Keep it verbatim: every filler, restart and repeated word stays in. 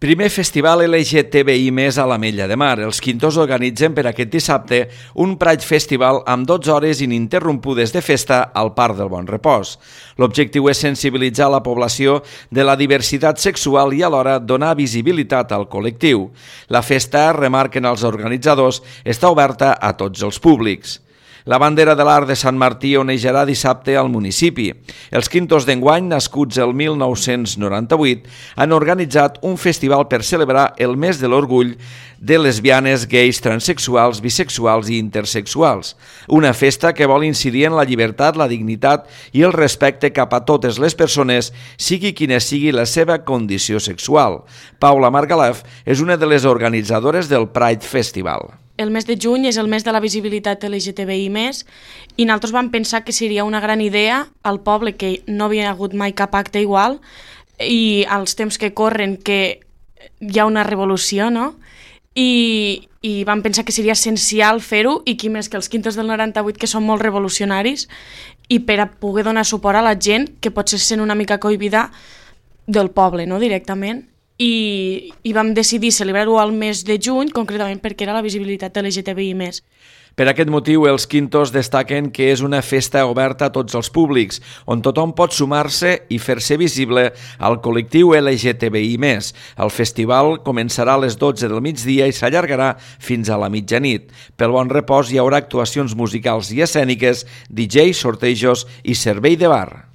Primer festival L G T B I més a l'Ametlla de Mar. Els Quintos organitzen per aquest dissabte un Pride Festival amb dotze hores ininterrompudes de festa al Parc del Bon Repòs. L'objectiu és sensibilitzar la població de la diversitat sexual i alhora donar visibilitat al col·lectiu. La festa, remarquen els organitzadors, està oberta a tots els públics. La bandera de l'Arc de Sant Martí onejarà dissabte al municipi. Els Quintos d'enguany, nascuts el mil nou-cents noranta-vuit, han organitzat un festival per celebrar el mes de l'orgull de lesbianes, gais, transexuals, bisexuals i intersexuals. Una festa que vol incidir en la llibertat, la dignitat i el respecte cap a totes les persones, sigui quina sigui la seva condició sexual. Paula Margalef és una de les organitzadores del Pride Festival. El mes de juny és el mes de la visibilitat L G T B I més, i nosaltres vam pensar que seria una gran idea al poble, que no havia hagut mai cap acte igual, i als temps que corren que hi ha una revolució, no? I, i vam pensar que seria essencial fer-ho, i qui més que els Quintos del noranta-vuit, que són molt revolucionaris, i per a poder donar suport a la gent que potser se sent una mica cohibida del poble, no? Directament. I, i vam decidir celebrar-ho al mes de juny, concretament perquè era la visibilitat L G T B I més. Per aquest motiu, els Quintos destaquen que és una festa oberta a tots els públics, on tothom pot sumar-se i fer-se visible al col·lectiu L G T B I més. El festival començarà a les dotze del migdia i s'allargarà fins a la mitjanit. Pel Bon Repòs hi haurà actuacions musicals i escèniques, D J, sortejos i servei de bar.